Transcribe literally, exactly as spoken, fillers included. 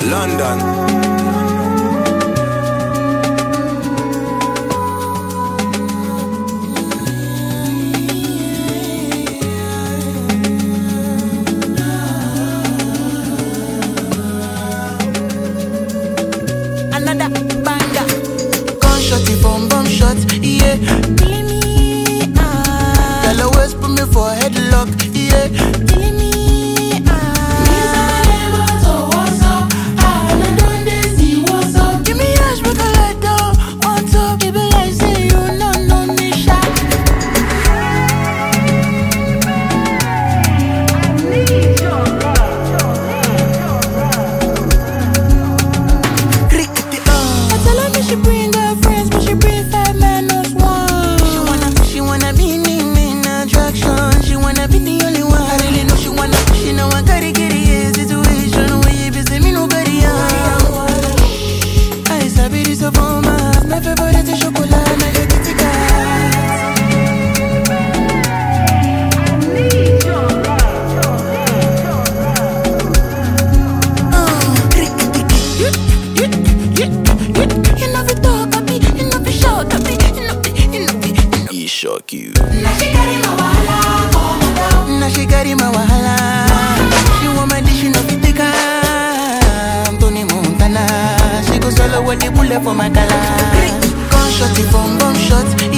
London. Another banger. Gunshot, bomb bomb shot, yeah. Killing me, ah. Girl always put me for a headlock, yeah. Killing me, ah. Me never know what's up, ah. I don't see what's up. Give me ash, make a light down. On top, baby, like say you know no me shot. Need your love, she bring her friends, but she bring five minus one. She wanna, she wanna be me, main attraction. She wanna be the only one. I really know she wanna, she know I gotta get it. Situation where you busy, me nobody else. I sabi this of all my, my favorite is chocolate, now you get it, guys. Shock you. Now she carry my wahala. Now she carry my wahala. She want my dish, she no fit take her. Tony Montana. She go solo with the bullet for my collar. Gunshot, bomb bomb shot.